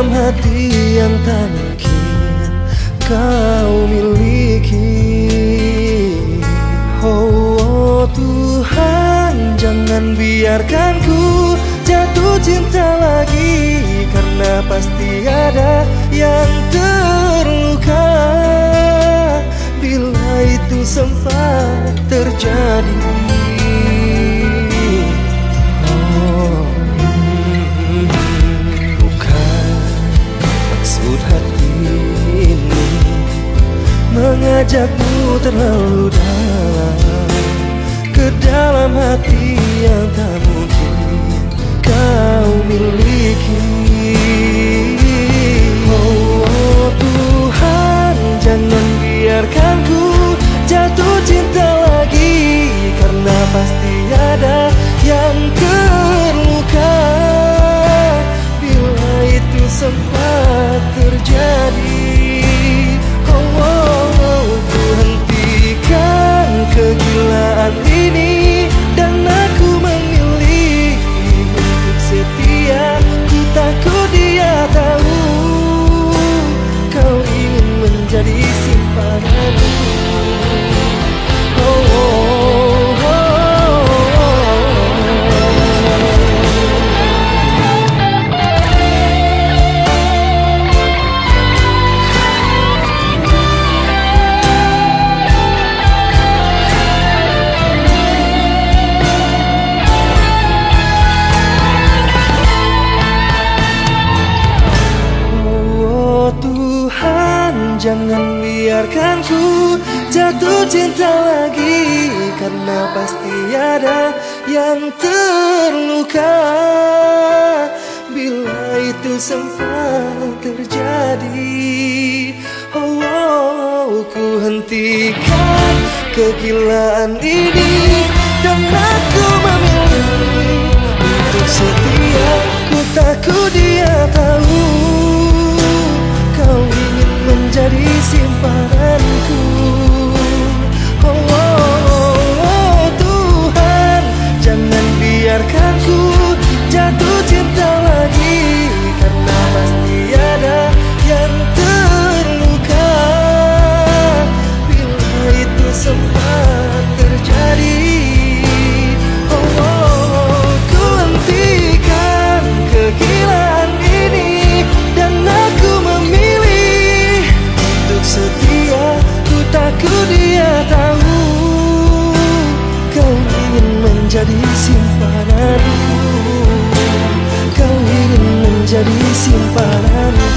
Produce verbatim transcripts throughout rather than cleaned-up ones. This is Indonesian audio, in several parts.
dalam hati yang tak mungkin kau miliki. Oh, oh Tuhan, jangan biarkan ku jatuh cinta lagi, karena pasti ada yang terluka bila itu sempat terjadi. Oh, bukan maksud hati ini mengajakmu terlalu dalam ke dalam hati yang tak mungkin kau miliki. Oh, oh Tuhan, jangan biarkan ku jatuh cinta lagi, karena pasti ada yang terluka bila itu sempat terjadi. Oh, oh, oh ku hentikan kegilaan ini dan aku memilih untuk setia. Ku takut dia tahu kau ingin menjadi simpananku. Oh, oh, oh, oh. Jangan biarkan ku jatuh cinta lagi, karena pasti ada yang terluka bila itu sempat terjadi. Oh, oh ku hentikan kegilaan ini dan aku memilih untuk setia. Ku takut dia tahu kau ingin menjadi simpananku. Oh, oh, oh Tuhan, jangan biarkan ku jatuh cinta lagi, karena pasti ada yang terluka bila itu sempat terjadi. Oh, oh ku hentikan kegilaan ini dan aku memilih untuk setia. Ku takut dia tahu kau ingin menjadi simpananku. Kau ingin menjadi simpananku.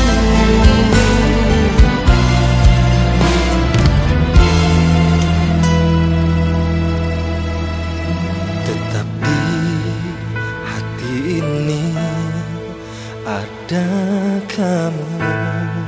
Tetap di hati ini ada kamu.